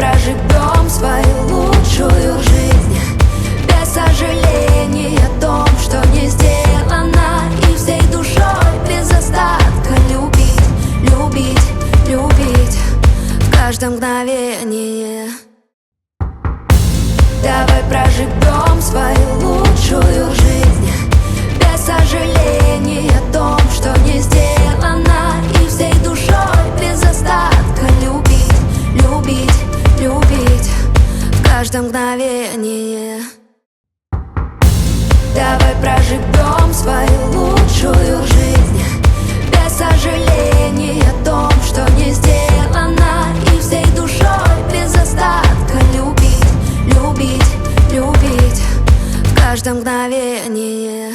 проживем свою лучшую жизнь без сожалений о том, что не сделано, и всей душой без остатка любить, любить, любить в каждом мгновении. Давай проживем свою лучшую жизнь без сожалений о том, что не сделано, и всей душой без остатка любить, любить, любить в каждом мгновении. Давай проживем свою лучшую жизнь без сожалений о том, что не сделано, и всей душой без остатка любить, любить, любить в каждом мгновении.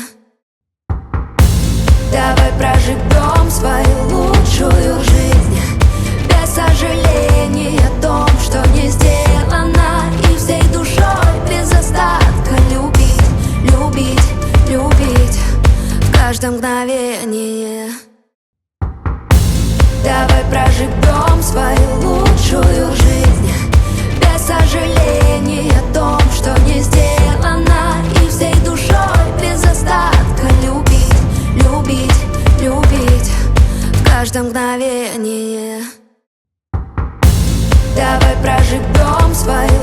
Давай проживем свою лучшую жизнь без сожалений о том, что не сделано, и всей душой без остатка любить, любить, любить в каждом мгновении. Давай проживем свою лучшую жизнь без сожалений о том, что не сделано, и всей душой без остатка любить, любить, любить в каждом мгновении. Давай проживем свою